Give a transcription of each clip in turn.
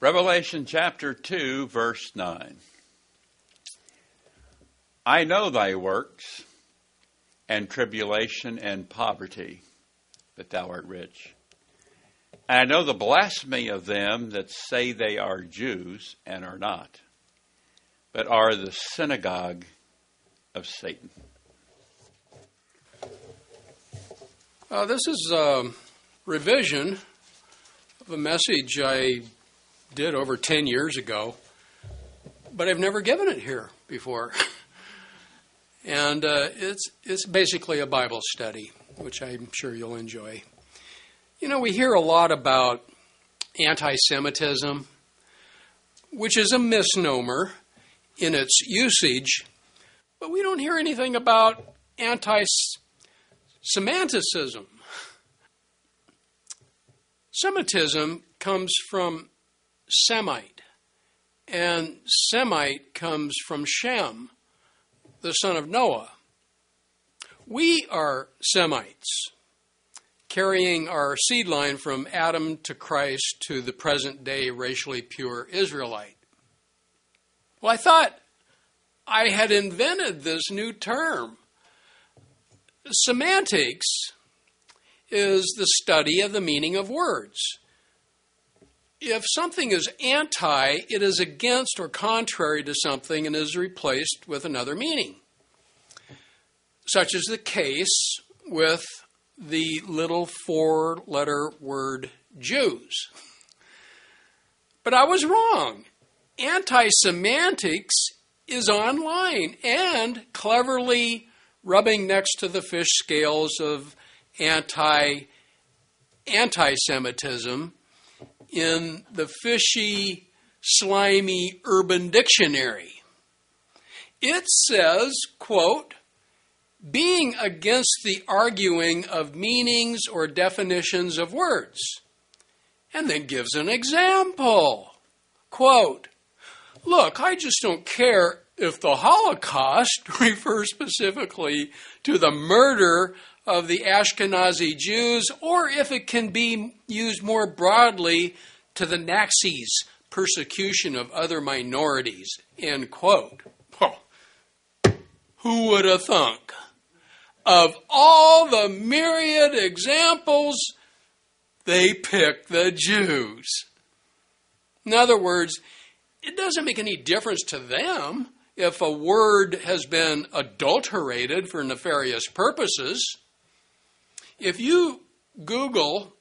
Revelation chapter 2, verse 9. I know thy works, and tribulation and poverty, but thou art rich. And I know the blasphemy of them that say they are Jews and are not, but are the synagogue of Satan. This is a revision of a message I did over 10 years ago, but I've never given it here before. And it's basically a Bible study, which I'm sure you'll enjoy. You know, we hear a lot about anti-Semitism, which is a misnomer in its usage, but we don't hear anything about anti-Semitism. Semitism comes from Semite, and Semite comes from Shem, the son of Noah. We are Semites, carrying our seed line from Adam to Christ to the present day racially pure Israelite. Well, I thought I had invented this new term. Semantics is the study of the meaning of words. If something is anti, it is against or contrary to something and is replaced with another meaning. Such is the case with the little four-letter word Jews. But I was wrong. Anti-semantics is online and cleverly rubbing next to the fish scales of anti-Semitism in the fishy, slimy Urban Dictionary. It says, quote, being against the arguing of meanings or definitions of words, and then gives an example. Quote, look, I just don't care if the Holocaust refers specifically to the murder of the Ashkenazi Jews, or if it can be used more broadly to the Nazis' persecution of other minorities, end quote. Oh, who would have thunk? Of all the myriad examples, they picked the Jews. In other words, it doesn't make any difference to them if a word has been adulterated for nefarious purposes. If you Google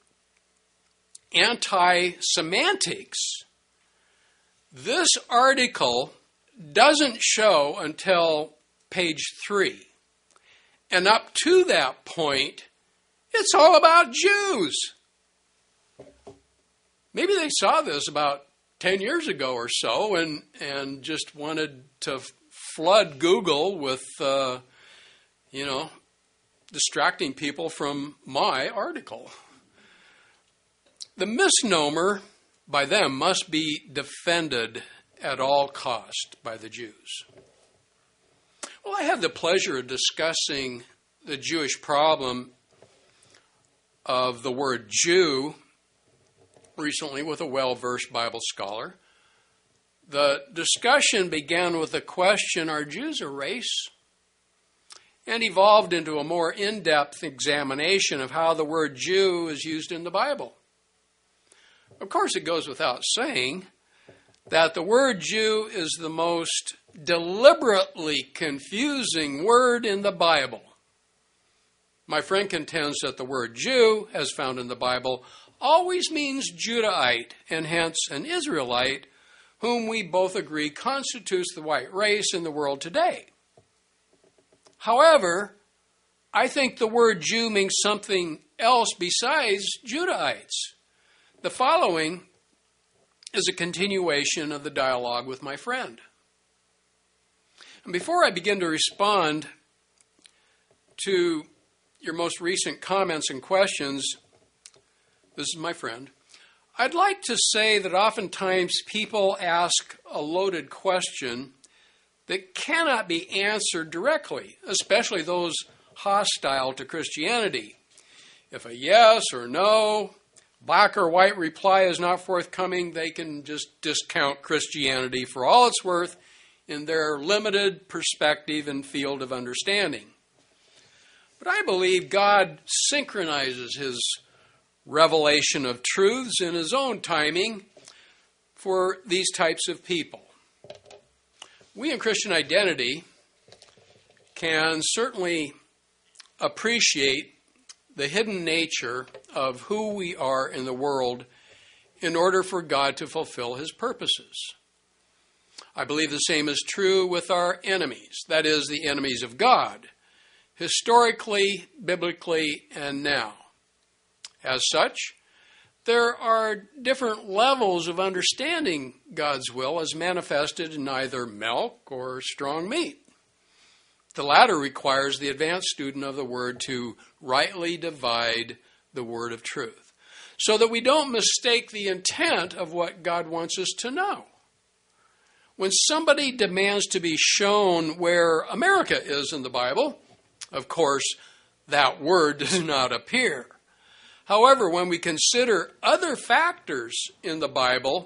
anti-semantics, this article doesn't show until page 3. And up to that point, it's all about Jews. Maybe they saw this about 10 years ago or so and just wanted to flood Google with, distracting people from my article. The misnomer by them must be defended at all cost by the Jews. Well, I had the pleasure of discussing the Jewish problem of the word Jew recently with a well-versed Bible scholar. The discussion began with the question, are Jews a race? And evolved into a more in-depth examination of how the word Jew is used in the Bible. Of course, it goes without saying that the word Jew is the most deliberately confusing word in the Bible. My friend contends that the word Jew, as found in the Bible, always means Judahite, and hence an Israelite, whom we both agree constitutes the white race in the world today. However, I think the word Jew means something else besides Judahites. The following is a continuation of the dialogue with my friend. And before I begin to respond to your most recent comments and questions, this is my friend, I'd like to say that oftentimes people ask a loaded question that cannot be answered directly, especially those hostile to Christianity. If a yes or no, black or white reply is not forthcoming, they can just discount Christianity for all it's worth in their limited perspective and field of understanding. But I believe God synchronizes his revelation of truths in his own timing for these types of people. We in Christian Identity can certainly appreciate the hidden nature of who we are in the world in order for God to fulfill his purposes. I believe the same is true with our enemies, that is, the enemies of God, historically, biblically, and now. As such, there are different levels of understanding God's will as manifested in either milk or strong meat. The latter requires the advanced student of the Word to rightly divide the word of truth, so that we don't mistake the intent of what God wants us to know. When somebody demands to be shown where America is in the Bible, of course, that word does not appear. However, when we consider other factors in the Bible,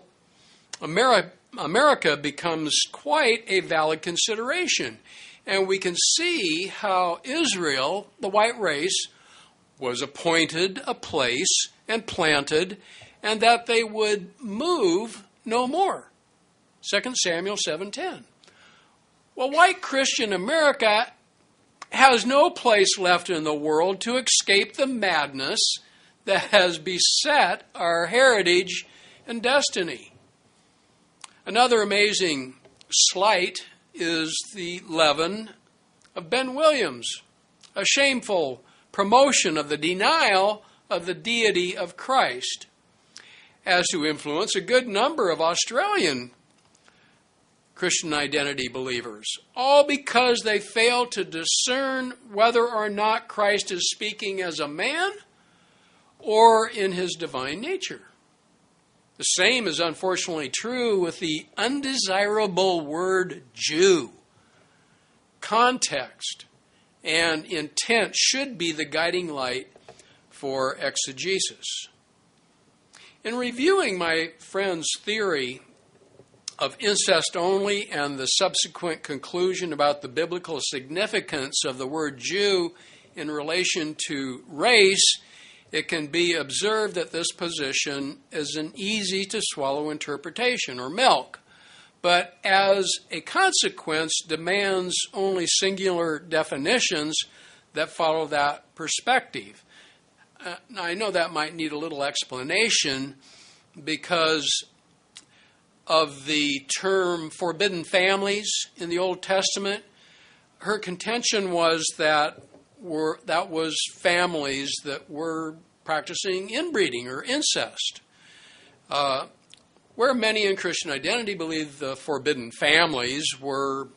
America becomes quite a valid consideration. And we can see how Israel, the white race, was appointed a place and planted, and that they would move no more. 2 Samuel 7:10. Well, white Christian America has no place left in the world to escape the madness that has beset our heritage and destiny. Another amazing slight is the leaven of Ben Williams, a shameful promotion of the denial of the deity of Christ, as to influence a good number of Australian Christian Identity believers, all because they fail to discern whether or not Christ is speaking as a man or in his divine nature. The same is unfortunately true with the undesirable word Jew. Context and intent should be the guiding light for exegesis. In reviewing my friend's theory of incest only and the subsequent conclusion about the biblical significance of the word Jew in relation to race, it can be observed that this position is an easy-to-swallow interpretation, or milk, but as a consequence demands only singular definitions that follow that perspective. Now, I know that might need a little explanation because of the term forbidden families in the Old Testament. Her contention was that was families that were practicing inbreeding or incest. Where many in Christian Identity believe the forbidden families were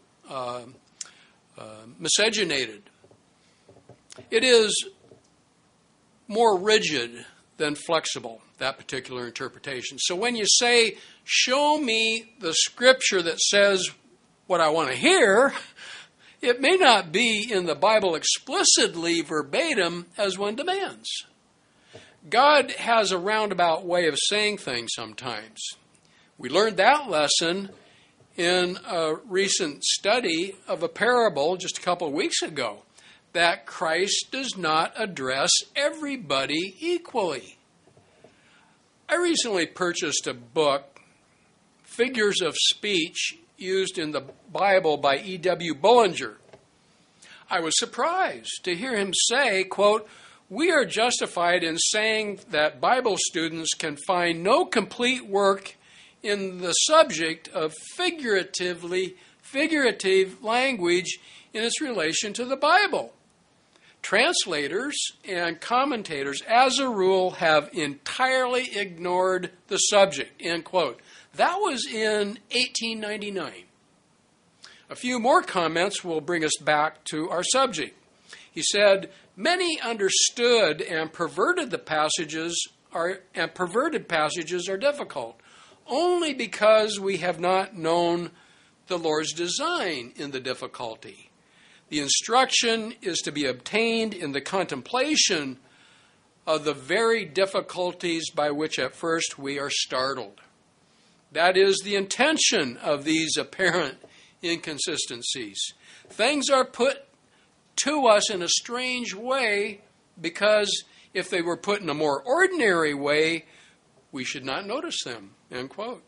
miscegenated. It is more rigid than flexible, that particular interpretation. So when you say, show me the scripture that says what I want to hear, it may not be in the Bible explicitly verbatim as one demands. God has a roundabout way of saying things sometimes. We learned that lesson in a recent study of a parable just a couple of weeks ago, that Christ does not address everybody equally. I recently purchased a book, Figures of Speech Used in the Bible by E.W. Bullinger. I was surprised to hear him say, quote, "We are justified in saying that Bible students can find no complete work in the subject of figurative language in its relation to the Bible. Translators and commentators, as a rule, have entirely ignored the subject," end quote. That was in 1899. A few more comments will bring us back to our subject. He said, "Many understood and perverted passages are difficult, only because we have not known the Lord's design in the difficulty. The instruction is to be obtained in the contemplation of the very difficulties by which at first we are startled. That is the intention of these apparent inconsistencies. Things are put to us in a strange way because if they were put in a more ordinary way, we should not notice them, end quote.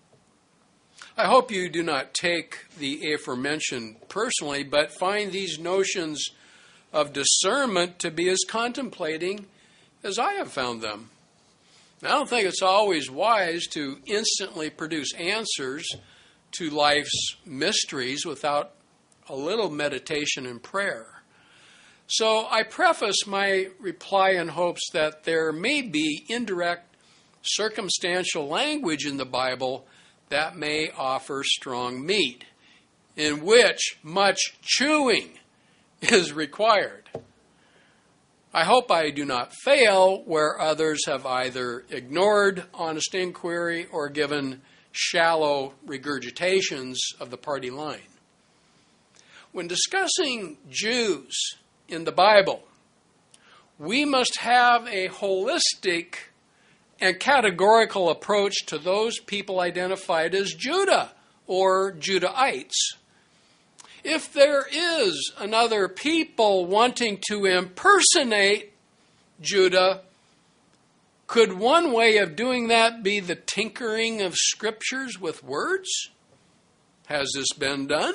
I hope you do not take the aforementioned personally, but find these notions of discernment to be as contemplating as I have found them. I don't think it's always wise to instantly produce answers to life's mysteries without a little meditation and prayer. So I preface my reply in hopes that there may be indirect circumstantial language in the Bible that may offer strong meat, in which much chewing is required. I hope I do not fail where others have either ignored honest inquiry or given shallow regurgitations of the party line. When discussing Jews in the Bible, we must have a holistic and categorical approach to those people identified as Judah or Judahites. If there is another people wanting to impersonate Judah, could one way of doing that be the tinkering of scriptures with words? Has this been done?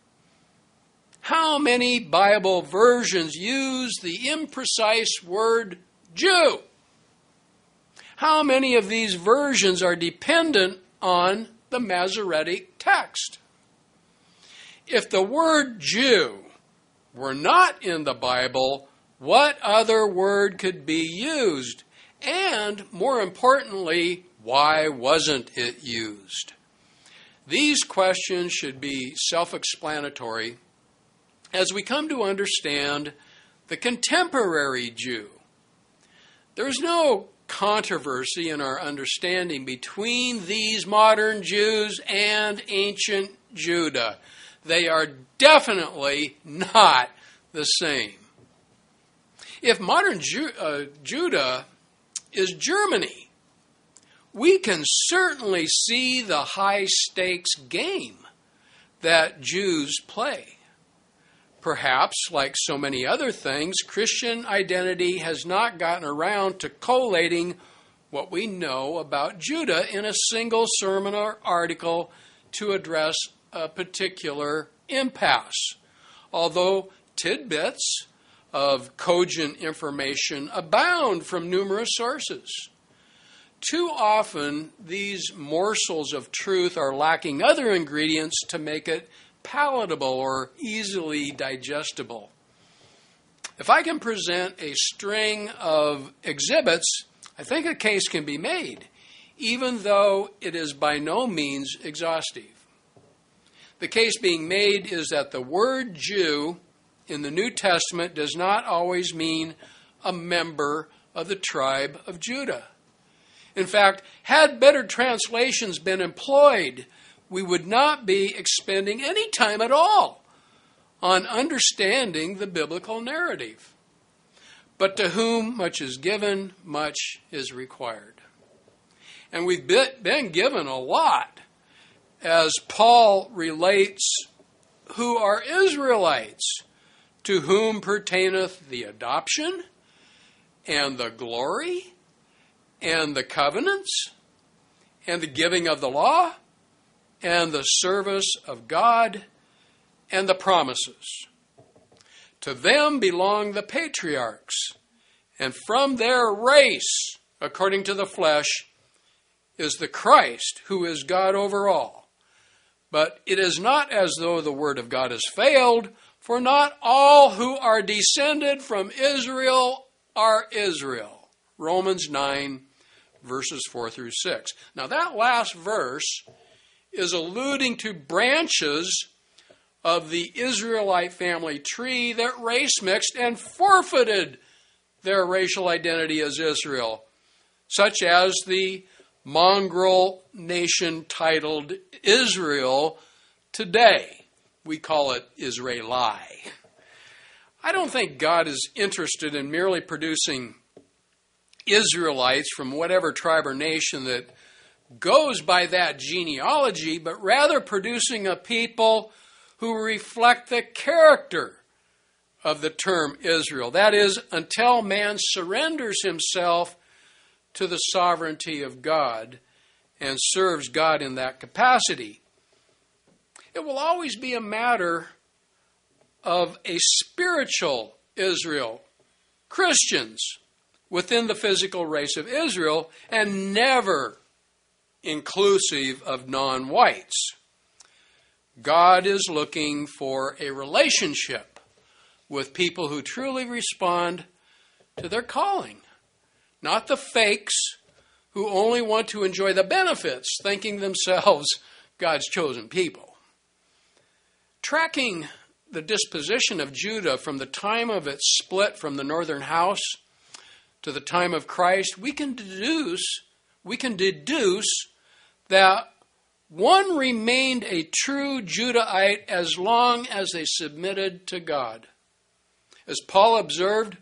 How many Bible versions use the imprecise word Jew? How many of these versions are dependent on the Masoretic text? If the word Jew were not in the Bible, what other word could be used? And, more importantly, why wasn't it used? These questions should be self-explanatory as we come to understand the contemporary Jew. There's no controversy in our understanding between these modern Jews and ancient Judah. They are definitely not the same. If modern Judah is Germany, we can certainly see the high-stakes game that Jews play. Perhaps, like so many other things, Christian identity has not gotten around to collating what we know about Judah in a single sermon or article to address a particular impasse, although tidbits of cogent information abound from numerous sources. Too often, these morsels of truth are lacking other ingredients to make it palatable or easily digestible. If I can present a string of exhibits, I think a case can be made, even though it is by no means exhaustive. The case being made is that the word Jew in the New Testament does not always mean a member of the tribe of Judah. In fact, had better translations been employed, we would not be expending any time at all on understanding the biblical narrative. But to whom much is given, much is required. And we've been given a lot, as Paul relates, who are Israelites, to whom pertaineth the adoption, and the glory, and the covenants, and the giving of the law, and the service of God, and the promises. To them belong the patriarchs, and from their race, according to the flesh, is the Christ, who is God over all. But it is not as though the word of God has failed, for not all who are descended from Israel are Israel. Romans 9, verses 4 through 6. Now that last verse is alluding to branches of the Israelite family tree that race mixed and forfeited their racial identity as Israel, such as the mongrel nation titled Israel today. We call it Israeli. I don't think God is interested in merely producing Israelites from whatever tribe or nation that goes by that genealogy, but rather producing a people who reflect the character of the term Israel. That is, until man surrenders himself to the sovereignty of God and serves God in that capacity. It will always be a matter of a spiritual Israel, Christians within the physical race of Israel, and never inclusive of non-whites. God is looking for a relationship with people who truly respond to their calling, not the fakes who only want to enjoy the benefits, thinking themselves God's chosen people. Tracking the disposition of Judah from the time of its split from the northern house to the time of Christ, we can deduce that one remained a true Judahite as long as they submitted to God. As Paul observed,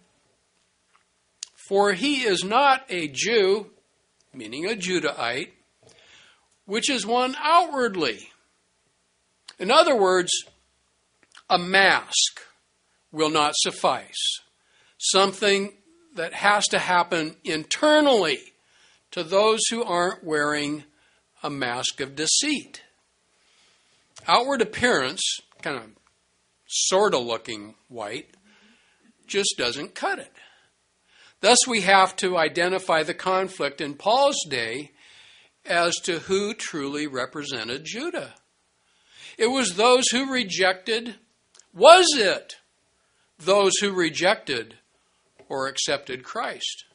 for he is not a Jew, meaning a Judahite, which is one outwardly. In other words, a mask will not suffice. Something that has to happen internally to those who aren't wearing a mask of deceit. Outward appearance, kind of sort of looking white, just doesn't cut it. Thus we have to identify the conflict in Paul's day as to who truly represented Judah. It was those who rejected. Was it those who rejected or accepted Christ?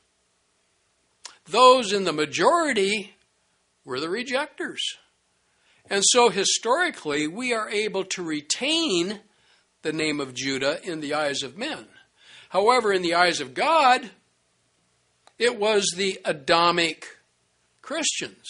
Those in the majority were the rejectors. And so historically, we are able to retain the name of Judah in the eyes of men. However, in the eyes of God, it was the Adamic Christians.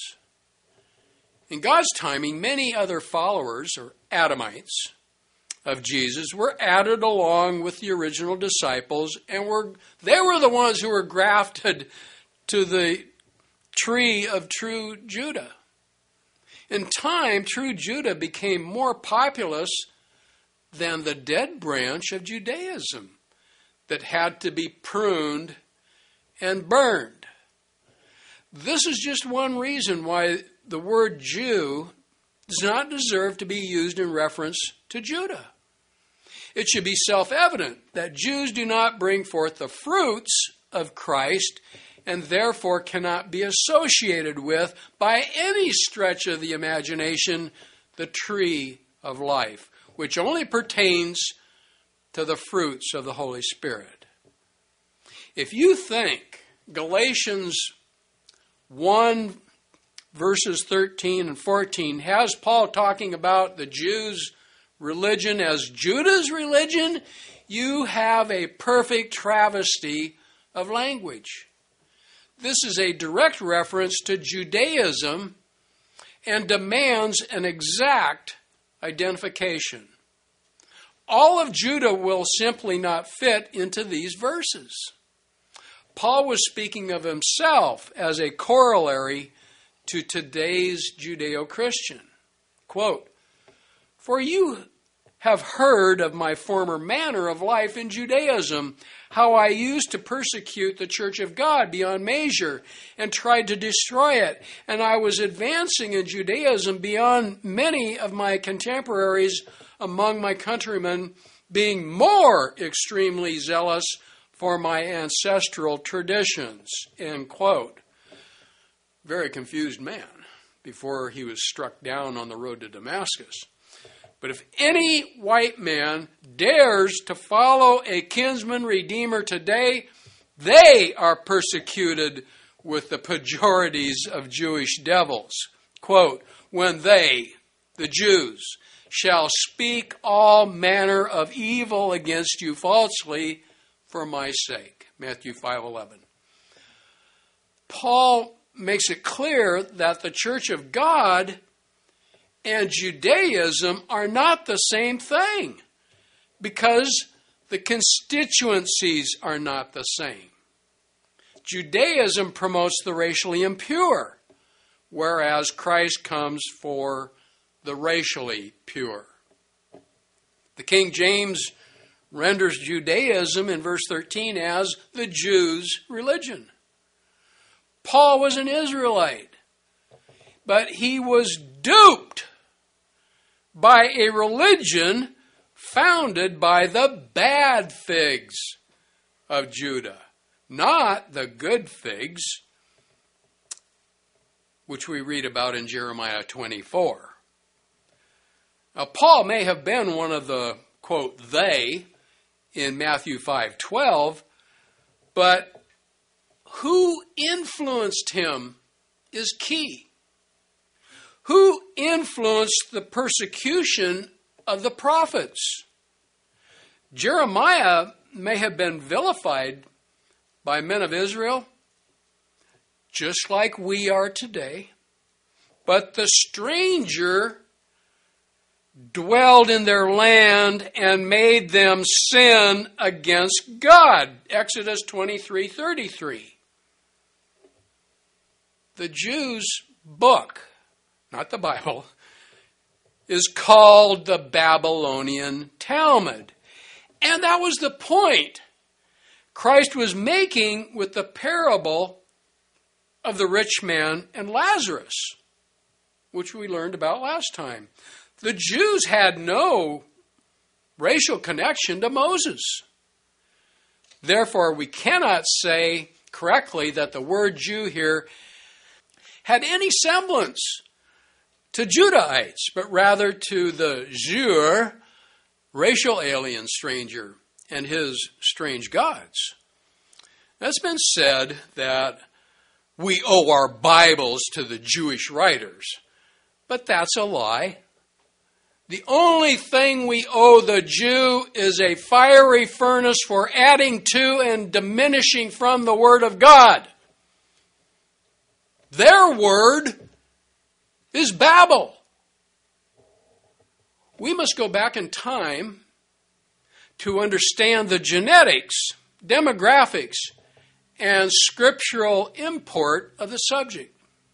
In God's timing, many other followers, or Adamites, of Jesus were added along with the original disciples, and they were the ones who were grafted to the tree of true Judah. In time, true Judah became more populous than the dead branch of Judaism that had to be pruned and burned. This is just one reason why the word Jew does not deserve to be used in reference to Judah. It should be self-evident that Jews do not bring forth the fruits of Christ and therefore cannot be associated with, by any stretch of the imagination, the tree of life, which only pertains to the fruits of the Holy Spirit. If you think Galatians 1 verses 13 and 14 has Paul talking about the Jews' religion as Judah's religion, you have a perfect travesty of language. This is a direct reference to Judaism and demands an exact identification. All of Judah will simply not fit into these verses. Paul was speaking of himself as a corollary to today's Judeo-Christian. Quote, "For you have heard of my former manner of life in Judaism, how I used to persecute the church of God beyond measure and tried to destroy it. And I was advancing in Judaism beyond many of my contemporaries among my countrymen, being more extremely zealous for my ancestral traditions." End quote. Very confused man before he was struck down on the road to Damascus. But if any white man dares to follow a kinsman redeemer today, they are persecuted with the pejorities of Jewish devils. Quote, "When they, the Jews, shall speak all manner of evil against you falsely for my sake." Matthew 5:11. Paul makes it clear that the Church of God and Judaism are not the same thing because the constituencies are not the same. Judaism promotes the racially impure, whereas Christ comes for the racially pure. The King James renders Judaism in verse 13 as the Jews' religion. Paul was an Israelite, but he was duped by a religion founded by the bad figs of Judah, not the good figs, which we read about in Jeremiah 24. Now, Paul may have been one of the, quote, they in Matthew 5:12, but who influenced him is key. Who influenced the persecution of the prophets? Jeremiah may have been vilified by men of Israel, just like we are today, but the stranger dwelled in their land and made them sin against God. Exodus 23:33. The Jews' book, not the Bible, is called the Babylonian Talmud. And that was the point Christ was making with the parable of the rich man and Lazarus, which we learned about last time. The Jews had no racial connection to Moses. Therefore, we cannot say correctly that the word Jew here had any semblance to Judahites, but rather to the Zur, racial alien stranger, and his strange gods. It's been said that we owe our Bibles to the Jewish writers, but that's a lie. The only thing we owe the Jew is a fiery furnace for adding to and diminishing from the Word of God. Their word is Babel. We must go back in time to understand the genetics, demographics, and scriptural import of the subject.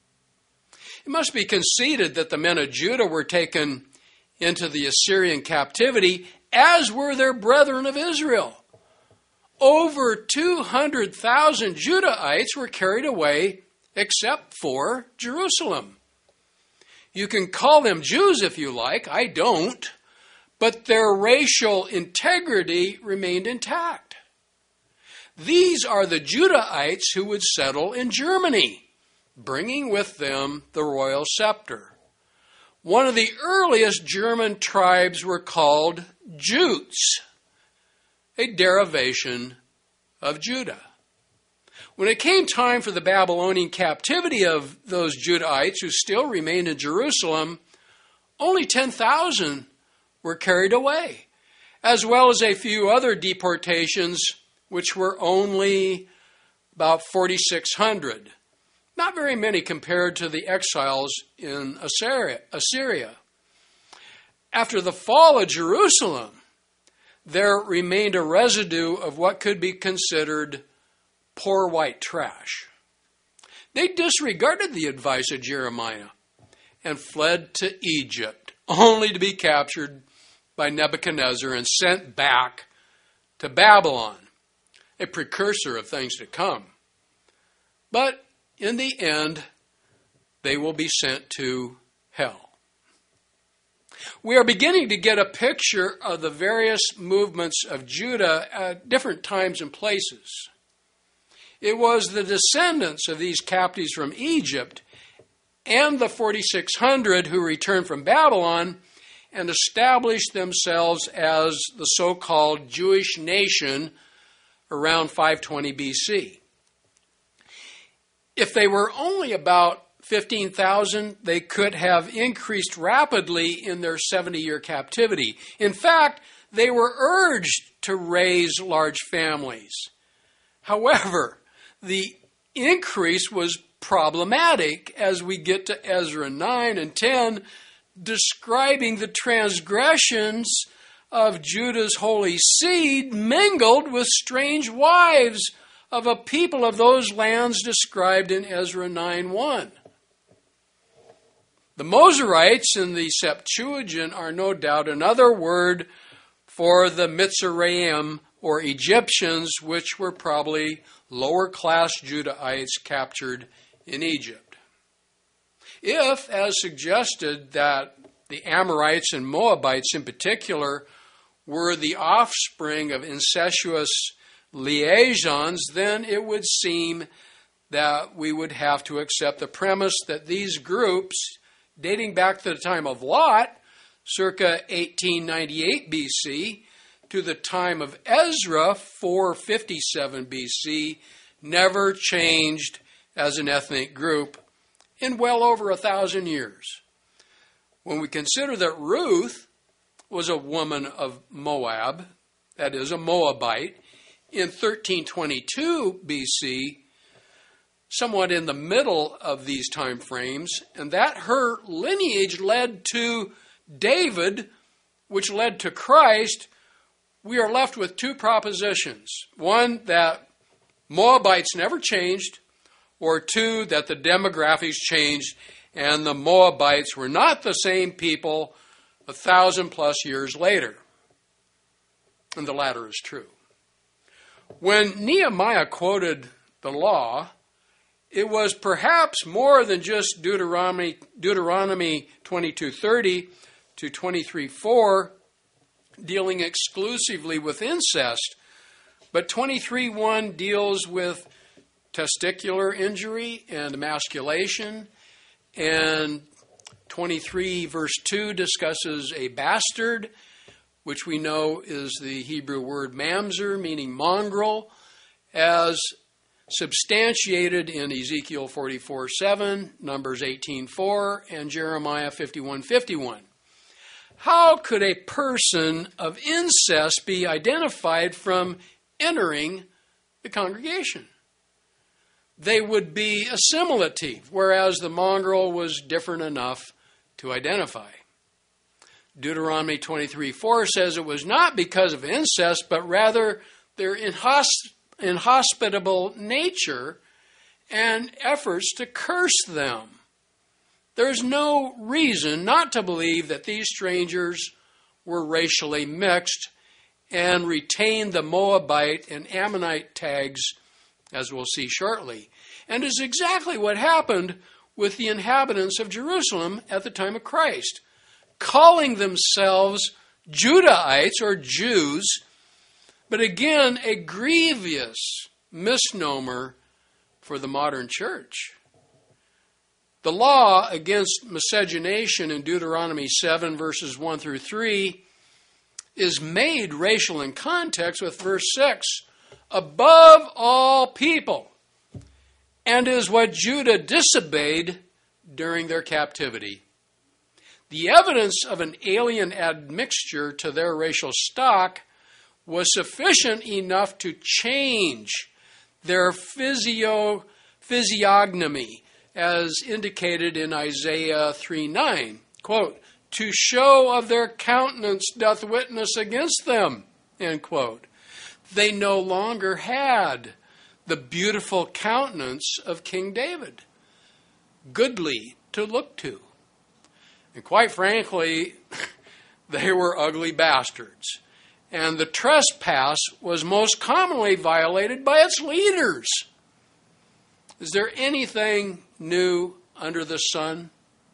It must be conceded that the men of Judah were taken into the Assyrian captivity, as were their brethren of Israel. Over 200,000 Judahites were carried away, except for Jerusalem. You can call them Jews if you like, I don't, but their racial integrity remained intact. These are the Judahites who would settle in Germany, bringing with them the royal scepter. One of the earliest German tribes were called Jutes, a derivation of Judah. When it came time for the Babylonian captivity of those Judahites who still remained in Jerusalem, only 10,000 were carried away, as well as a few other deportations, which were only about 4,600. Not very many compared to the exiles in Assyria. After the fall of Jerusalem, there remained a residue of what could be considered poor white trash. They disregarded the advice of Jeremiah and fled to Egypt, only to be captured by Nebuchadnezzar and sent back to Babylon, a precursor of things to come. But in the end, they will be sent to hell. We are beginning to get a picture of the various movements of Judah at different times and places. It was the descendants of these captives from Egypt and the 4,600 who returned from Babylon and established themselves as the so-called Jewish nation around 520 BC. If they were only about 15,000, they could have increased rapidly in their 70-year captivity. In fact, they were urged to raise large families. However, the increase was problematic as we get to Ezra 9 and 10, describing the transgressions of Judah's holy seed mingled with strange wives of a people of those lands described in Ezra 9:1. The Mozarites in the Septuagint are no doubt another word for the Mitzrayim, or Egyptians, which were probably lower-class Judahites captured in Egypt. If, as suggested, that the Amorites and Moabites in particular were the offspring of incestuous liaisons, then it would seem that we would have to accept the premise that these groups, dating back to the time of Lot, circa 1898 BC, to the time of Ezra, 457 BC, never changed as an ethnic group in well over 1,000 years. When we consider that Ruth was a woman of Moab, that is, a Moabite, in 1322 BC, somewhat in the middle of these time frames, and that her lineage led to David, which led to Christ, we are left with two propositions. One, that Moabites never changed, or two, that the demographics changed and the Moabites were not the same people 1,000 plus years later. And the latter is true. When Nehemiah quoted the law, it was perhaps more than just Deuteronomy 22:30 to 23:4, dealing exclusively with incest, but 23:1 deals with testicular injury and emasculation, and 23 verse 2 discusses a bastard, which we know is the Hebrew word mamzer, meaning mongrel, as substantiated in Ezekiel 44:7, Numbers 18:4, and Jeremiah 51:51. How could a person of incest be identified from entering the congregation? They would be assimilative, whereas the mongrel was different enough to identify. Deuteronomy 23:4 says it was not because of incest, but rather their inhospitable nature and efforts to curse them. There's no reason not to believe that these strangers were racially mixed and retained the Moabite and Ammonite tags, as we'll see shortly, and is exactly what happened with the inhabitants of Jerusalem at the time of Christ, calling themselves Judahites or Jews, but again, a grievous misnomer for the modern church. The law against miscegenation in Deuteronomy 7, verses 1 through 3, is made racial in context with verse 6, above all people, and is what Judah disobeyed during their captivity. The evidence of an alien admixture to their racial stock was sufficient enough to change their physiognomy, as indicated in Isaiah 3:9. Quote, to show of their countenance doth witness against them, end quote. They no longer had the beautiful countenance of King David, goodly to look to. And quite frankly, they were ugly bastards. And the trespass was most commonly violated by its leaders. Is there anything new under the sun?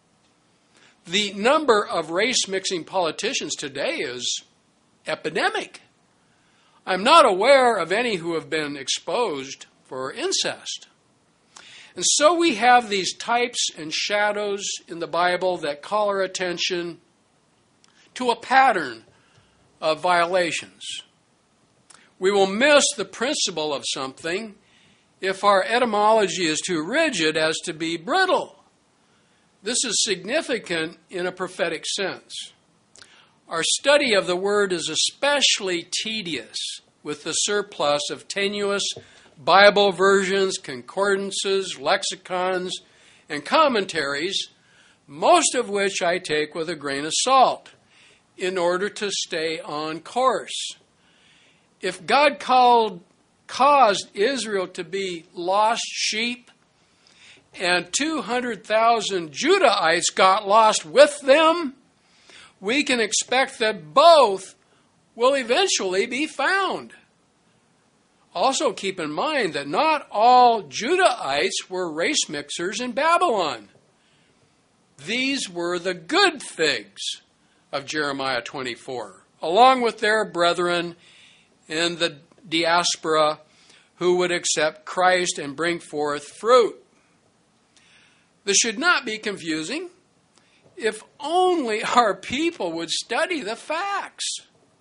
The number of race-mixing politicians today is epidemic. I'm not aware of any who have been exposed for incest. And so we have these types and shadows in the Bible that call our attention to a pattern of violations. We will miss the principle of something if our etymology is too rigid as to be brittle. This is significant in a prophetic sense. Our study of the word is especially tedious with the surplus of tenuous Bible versions, concordances, lexicons, and commentaries, most of which I take with a grain of salt in order to stay on course. If God called caused Israel to be lost sheep, and 200,000 Judahites got lost with them, we can expect that both will eventually be found. Also keep in mind that not all Judahites were race mixers in Babylon. These were the good figs of Jeremiah 24, along with their brethren in the diaspora who would accept Christ and bring forth fruit. This should not be confusing. If only our people would study the facts.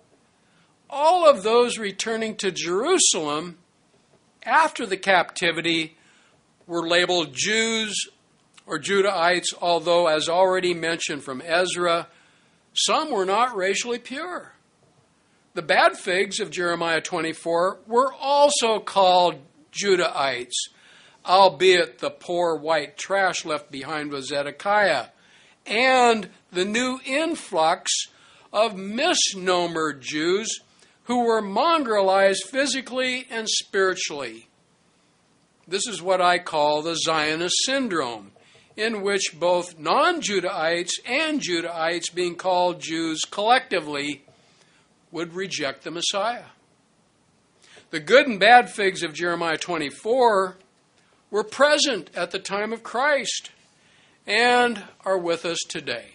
All of those returning to Jerusalem after the captivity were labeled Jews or Judahites, although, as already mentioned from Ezra, some were not racially pure. The bad figs of Jeremiah 24 were also called Judahites, albeit the poor white trash left behind was Zedekiah, and the new influx of misnomer Jews who were mongrelized physically and spiritually. This is what I call the Zionist syndrome, in which both non-Judahites and Judahites, being called Jews collectively, would reject the Messiah. The good and bad figs of Jeremiah 24 were present at the time of Christ and are with us today.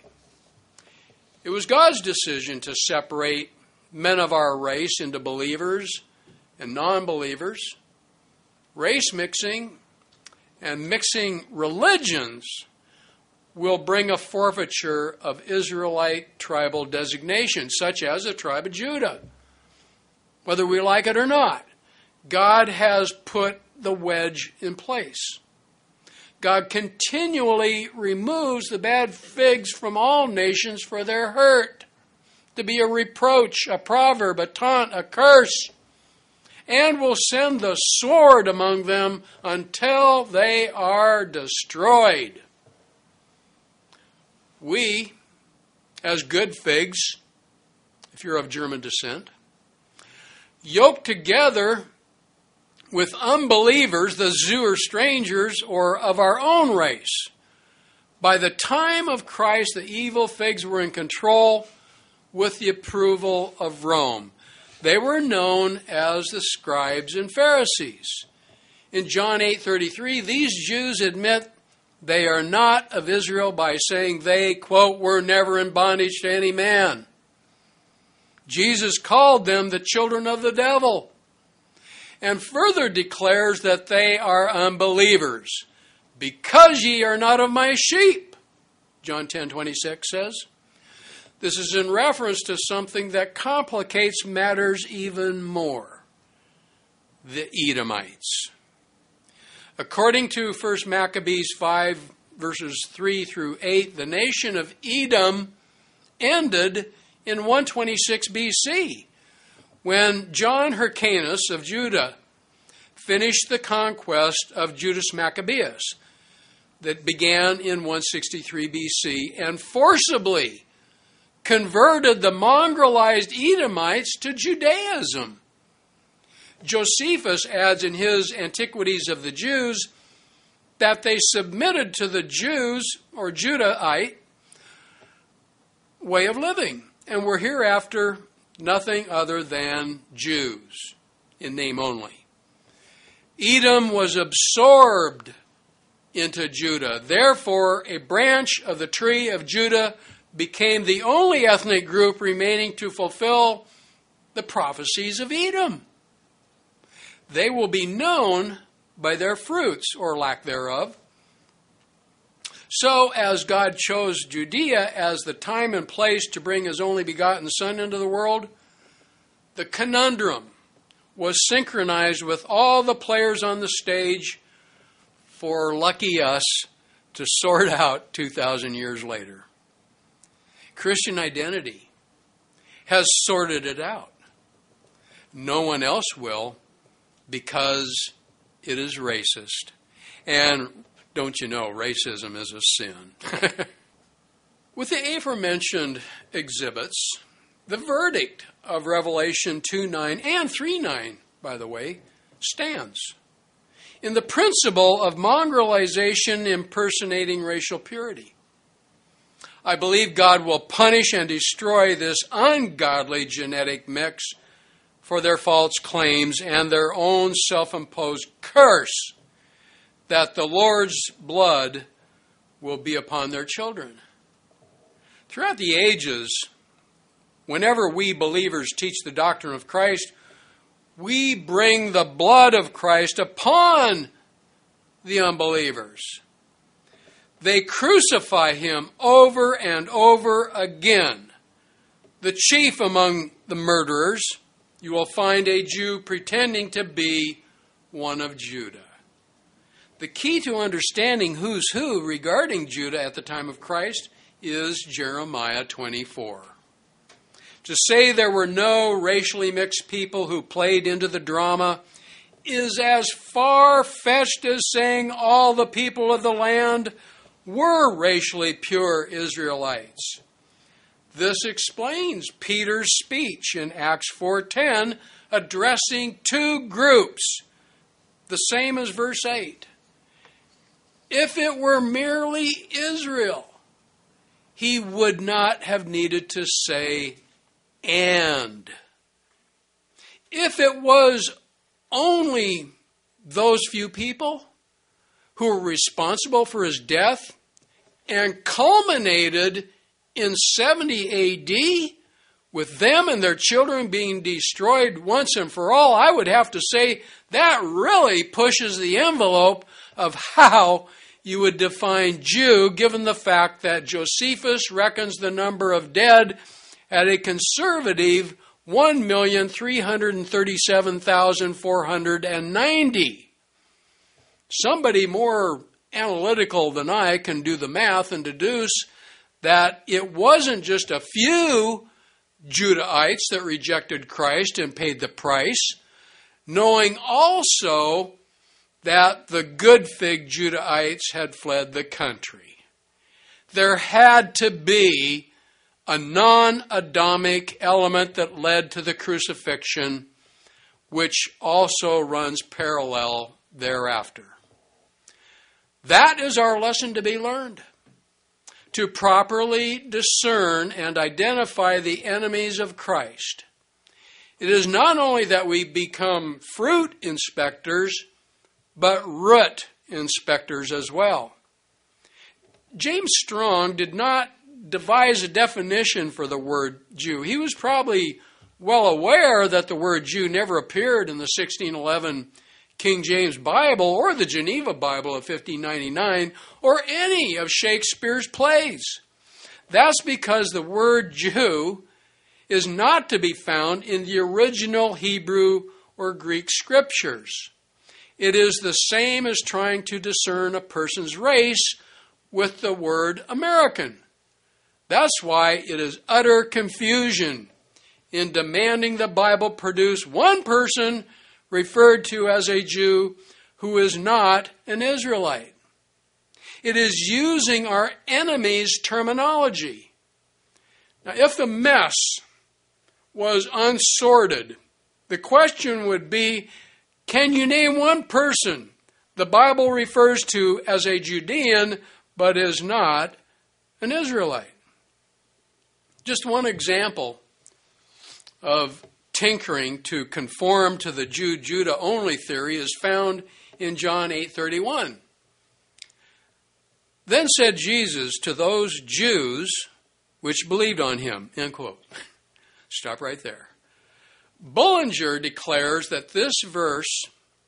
It was God's decision to separate men of our race into believers and non-believers. Race mixing and mixing religions will bring a forfeiture of Israelite tribal designations, such as the tribe of Judah. Whether we like it or not, God has put the wedge in place. God continually removes the bad figs from all nations for their hurt, to be a reproach, a proverb, a taunt, a curse, and will send the sword among them until they are destroyed. We, as good figs, if you're of German descent, yoked together with unbelievers, the Zur strangers, or of our own race. By the time of Christ, the evil figs were in control with the approval of Rome. They were known as the scribes and Pharisees. In John 8:33, these Jews admit they are not of Israel by saying they, quote, were never in bondage to any man. Jesus called them the children of the devil, and further declares that they are unbelievers, because ye are not of my sheep, John 10:26 says. This is in reference to something that complicates matters even more: the Edomites. According to 1 Maccabees 5, verses 3 through 8, the nation of Edom ended in 126 BC, when John Hyrcanus of Judah finished the conquest of Judas Maccabeus that began in 163 BC and forcibly converted the mongrelized Edomites to Judaism. Josephus adds in his Antiquities of the Jews that they submitted to the Jews or Judahite way of living and were hereafter nothing other than Jews in name only. Edom was absorbed into Judah. Therefore, a branch of the tree of Judah became the only ethnic group remaining to fulfill the prophecies of Edom. They will be known by their fruits, or lack thereof. So, as God chose Judea as the time and place to bring his only begotten Son into the world, the conundrum was synchronized with all the players on the stage for lucky us to sort out 2,000 years later. Christian identity has sorted it out. No one else will, because it is racist. And don't you know, racism is a sin. With the aforementioned exhibits, the verdict of Revelation 2:9 and 3:9, by the way, stands in the principle of mongrelization impersonating racial purity. I believe God will punish and destroy this ungodly genetic mix for their false claims and their own self-imposed curse that the Lord's blood will be upon their children. Throughout the ages, whenever we believers teach the doctrine of Christ, we bring the blood of Christ upon the unbelievers. They crucify him over and over again. The chief among the murderers, you will find a Jew pretending to be one of Judah. The key to understanding who's who regarding Judah at the time of Christ is Jeremiah 24. To say there were no racially mixed people who played into the drama is as far-fetched as saying all the people of the land were racially pure Israelites. This explains Peter's speech in Acts 4:10 addressing two groups, the same as verse 8. If it were merely Israel, he would not have needed to say and. If it was only those few people who were responsible for his death and culminated in 70 AD with them and their children being destroyed once and for all, I would have to say that really pushes the envelope of how you would define Jew, given the fact that Josephus reckons the number of dead at a conservative 1,337,490. Somebody more analytical than I can do the math and deduce that it wasn't just a few Judahites that rejected Christ and paid the price, knowing also that the good fig Judahites had fled the country. There had to be a non-Adamic element that led to the crucifixion, which also runs parallel thereafter. That is our lesson to be learned. To properly discern and identify the enemies of Christ. It is not only that we become fruit inspectors, but root inspectors as well. James Strong did not devise a definition for the word Jew. He was probably well aware that the word Jew never appeared in the 1611 King James Bible or the Geneva Bible of 1599 or any of Shakespeare's plays. That's because the word Jew is not to be found in the original Hebrew or Greek scriptures. It is the same as trying to discern a person's race with the word American. That's why it is utter confusion in demanding the Bible produce one person referred to as a Jew who is not an Israelite. It is using our enemy's terminology. Now, if the mess was unsorted, the question would be, can you name one person the Bible refers to as a Judean but is not an Israelite? Just one example of tinkering to conform to the Judah only theory is found in John 8:31. Then said Jesus to those Jews which believed on him, end quote. Stop right there. Bullinger declares that this verse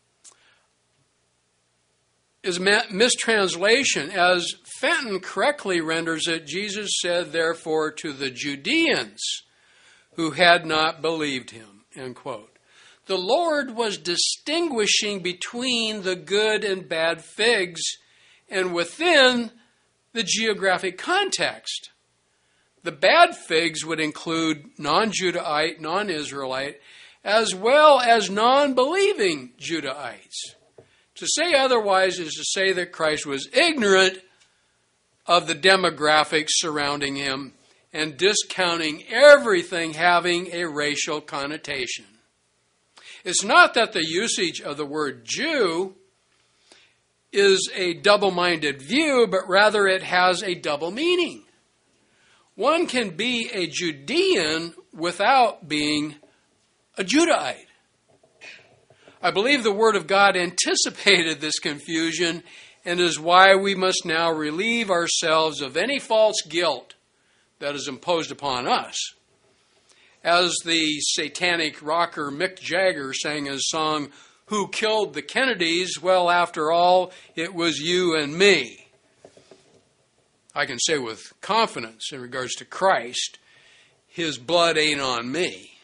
is mistranslation, as Fenton correctly renders it. Jesus said, therefore, to the Judeans who had not believed him, end quote. The Lord was distinguishing between the good and bad figs and within the geographic context. The bad figs would include non-Judahite, non-Israelite, as well as non-believing Judahites. To say otherwise is to say that Christ was ignorant of the demographics surrounding him and discounting everything having a racial connotation. It's not that the usage of the word Jew is a double-minded view, but rather it has a double meaning. One can be a Judean without being a Judahite. I believe the Word of God anticipated this confusion and is why we must now relieve ourselves of any false guilt that is imposed upon us. As the satanic rocker Mick Jagger sang his song, "Who Killed the Kennedys?" Well, after all, it was you and me. I can say with confidence in regards to Christ, his blood ain't on me.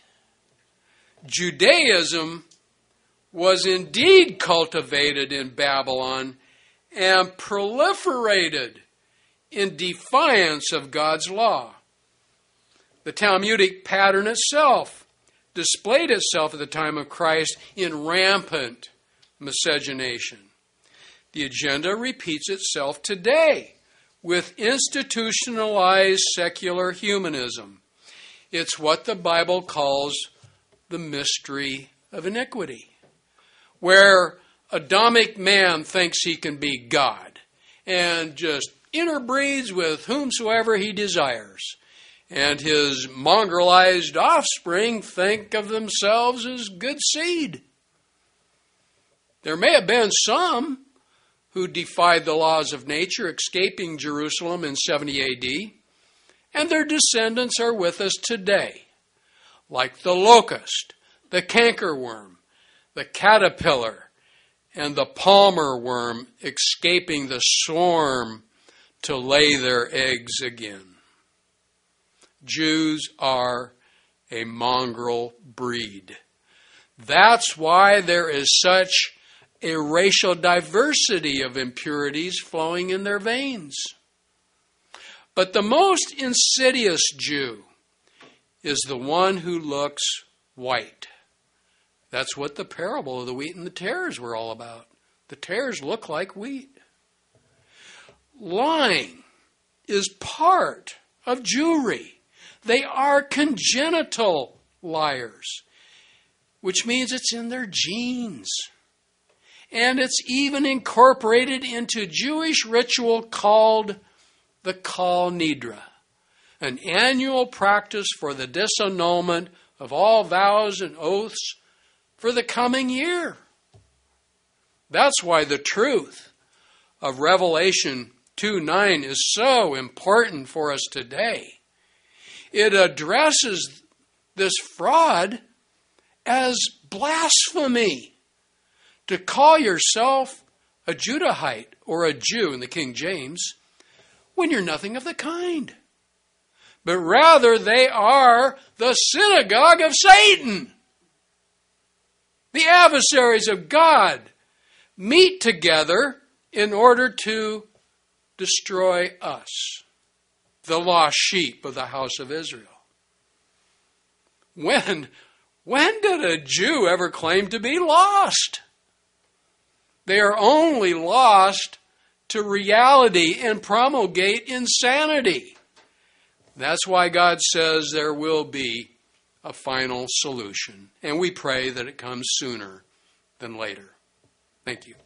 Judaism was indeed cultivated in Babylon and proliferated in defiance of God's law. The Talmudic pattern itself displayed itself at the time of Christ in rampant miscegenation. The agenda repeats itself today with institutionalized secular humanism. It's what the Bible calls the mystery of iniquity, where Adamic man thinks he can be God and just interbreeds with whomsoever he desires. And his mongrelized offspring think of themselves as good seed. There may have been some who defied the laws of nature, escaping Jerusalem in 70 A.D., and their descendants are with us today, like the locust, the cankerworm, the caterpillar, and the palmer worm escaping the swarm to lay their eggs again. Jews are a mongrel breed. That's why there is such a racial diversity of impurities flowing in their veins. But the most insidious Jew is the one who looks white. That's what the parable of the wheat and the tares were all about. The tares look like wheat. Lying is part of Jewry. They are congenital liars, which means it's in their genes. And it's even incorporated into Jewish ritual called the Kal Nidra, an annual practice for the disannulment of all vows and oaths for the coming year. That's why the truth of Revelation 2:9 is so important for us today. It addresses this fraud as blasphemy. To call yourself a Judahite or a Jew in the King James when you're nothing of the kind. But rather they are the synagogue of Satan. The adversaries of God meet together in order to destroy us, the lost sheep of the house of Israel. When did a Jew ever claim to be lost? They are only lost to reality and promulgate insanity. That's why God says there will be a final solution. And we pray that it comes sooner than later. Thank you.